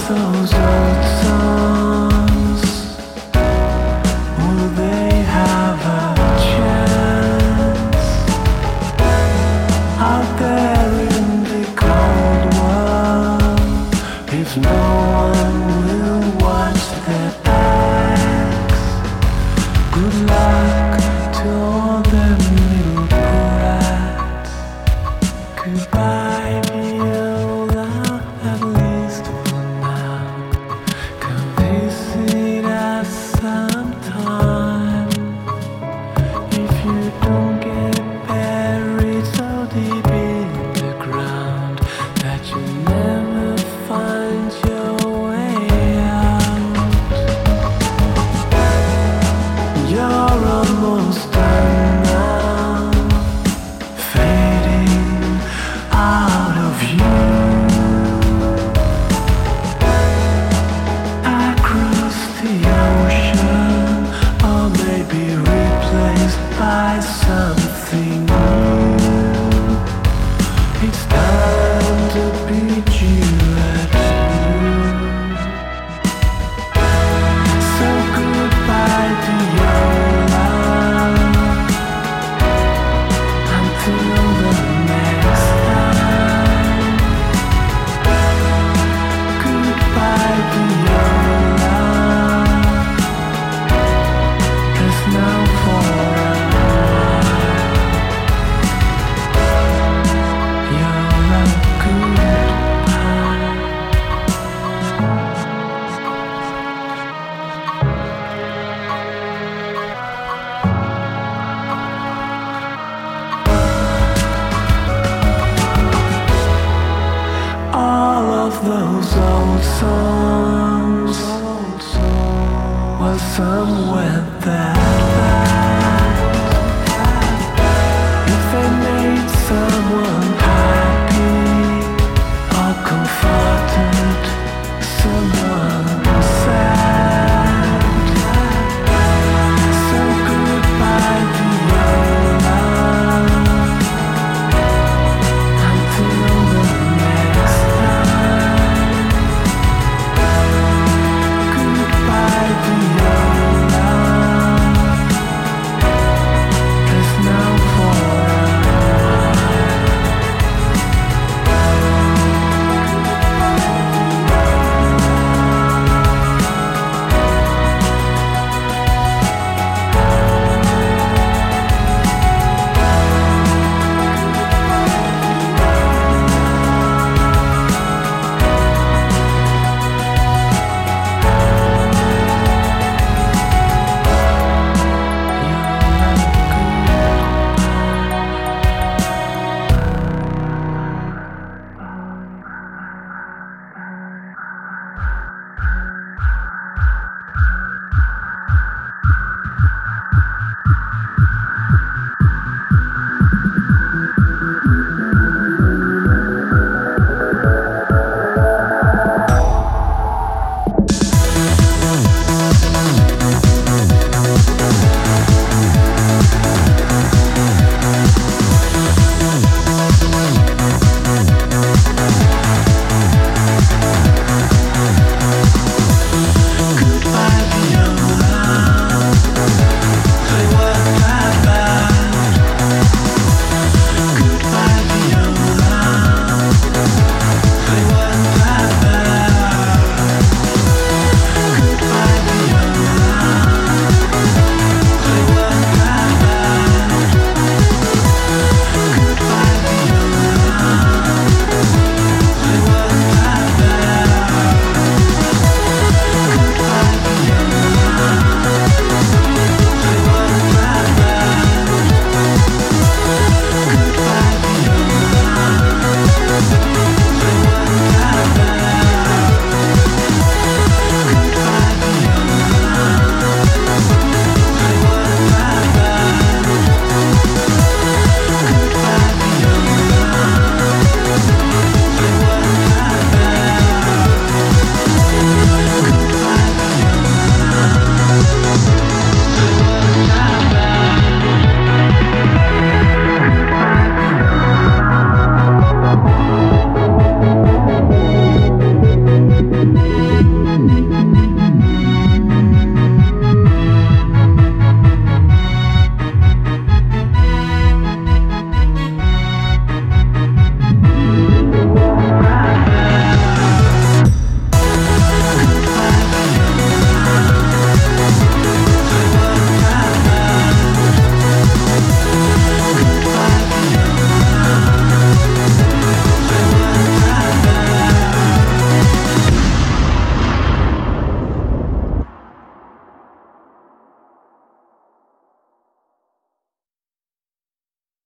those old songs, will they have a chance out there in the cold world if no one will watch their backs? Good luck to all them little brats. Goodbye, Viola, at least for now. Come visit us sometime. If you don't get buried so deep in the ground that you never find your way out. You're almost done now, fading out of view. Across the ocean, or maybe replaced by something new. It's time to beat you at you. So goodbye, Viola, until the next time. Goodbye, Viola, 'cause now for a while you're a goodbye. All of those old songs, well, some went there.